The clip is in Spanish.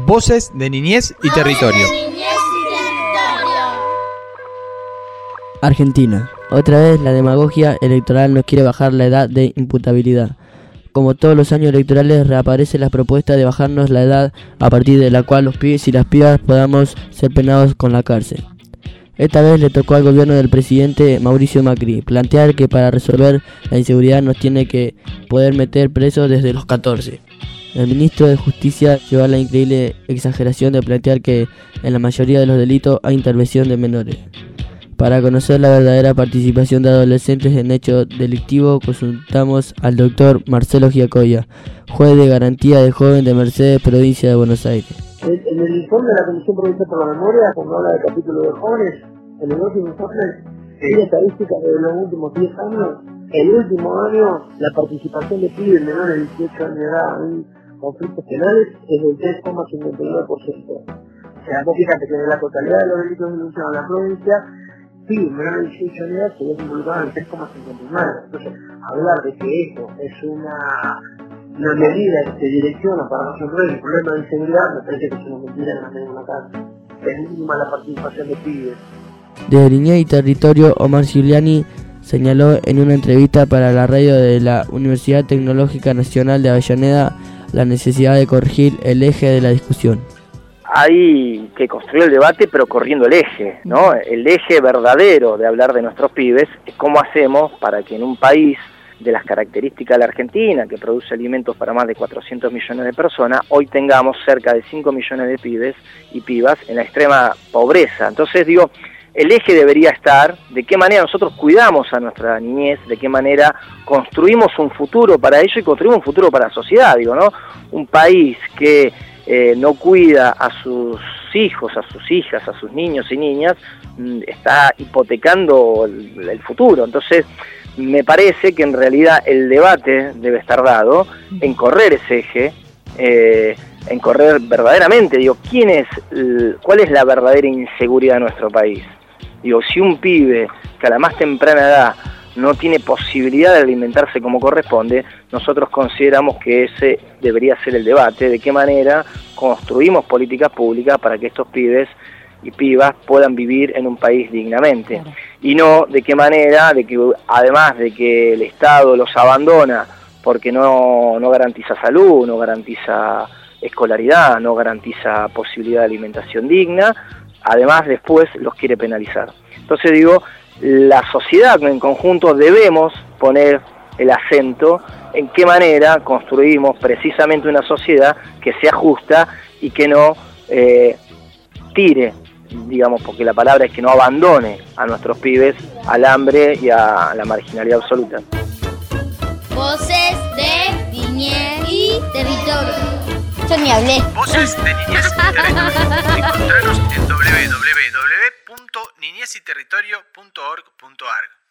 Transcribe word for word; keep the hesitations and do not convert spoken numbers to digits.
Voces de Niñez y Territorio. Argentina. Otra vez la demagogia electoral nos quiere bajar la edad de imputabilidad. Como todos los años electorales, reaparece la propuesta de bajarnos la edad a partir de la cual los pibes y las pibas podamos ser penados con la cárcel. Esta vez le tocó al gobierno del presidente Mauricio Macri plantear que para resolver la inseguridad nos tiene que poder meter presos desde los catorce. El ministro de Justicia llevó a la increíble exageración de plantear que en la mayoría de los delitos hay intervención de menores. Para conocer la verdadera participación de adolescentes en hechos delictivos, consultamos al doctor Marcelo Giacoya, juez de garantía de joven de Mercedes, provincia de Buenos Aires. En el informe de la Comisión Provincial por la Memoria, cuando habla del capítulo de jóvenes, en el último informe, hay estadísticas de los últimos diez años. El último año, la participación de pibes menores de dieciocho años de edad en conflictos penales es del tres coma cincuenta y nueve por ciento. O sea, vos fíjate que de la totalidad de los delitos denunciados en la provincia, pibes menores de dieciocho años de edad se ven involucrados en el tres coma cincuenta y nueve. Entonces, hablar de que eso es una, una medida que se direcciona para resolver el problema de inseguridad, me parece que es una mentira en la misma casa. Es mínima la participación de pibes. Desde Niñez y Territorio, Omar Giuliani señaló en una entrevista para la radio de la Universidad Tecnológica Nacional de Avellaneda la necesidad de corregir el eje de la discusión. Hay que construir el debate, pero corriendo el eje, ¿no? El eje verdadero de hablar de nuestros pibes es cómo hacemos para que en un país de las características de la Argentina, que produce alimentos para más de cuatrocientos millones de personas, hoy tengamos cerca de cinco millones de pibes y pibas en la extrema pobreza. Entonces, digo, el eje debería estar de qué manera nosotros cuidamos a nuestra niñez, de qué manera construimos un futuro para ellos y construimos un futuro para la sociedad, digo, ¿no? Un país que eh, no cuida a sus hijos, a sus hijas, a sus niños y niñas, está hipotecando el, el futuro. Entonces, me parece que en realidad el debate debe estar dado en correr ese eje, eh, en correr verdaderamente, digo, ¿quién es, cuál es la verdadera inseguridad de nuestro país? Digo, si un pibe que a la más temprana edad no tiene posibilidad de alimentarse como corresponde, nosotros consideramos que ese debería ser el debate, de qué manera construimos políticas públicas para que estos pibes y pibas puedan vivir en un país dignamente. Claro. Y no de qué manera, de que además de que el Estado los abandona porque no, no garantiza salud, no garantiza escolaridad, no garantiza posibilidad de alimentación digna, además después los quiere penalizar. Entonces digo, la sociedad en conjunto debemos poner el acento en qué manera construimos precisamente una sociedad que sea justa y que no eh, tire, digamos, porque la palabra es que no abandone a nuestros pibes al hambre y a la marginalidad absoluta. Voces de Niñez y Territorio. Yo ni hablé. Voces de Niñez y Territorio. Encontranos en doble u doble u doble u punto niñez y territorio punto org punto a r g.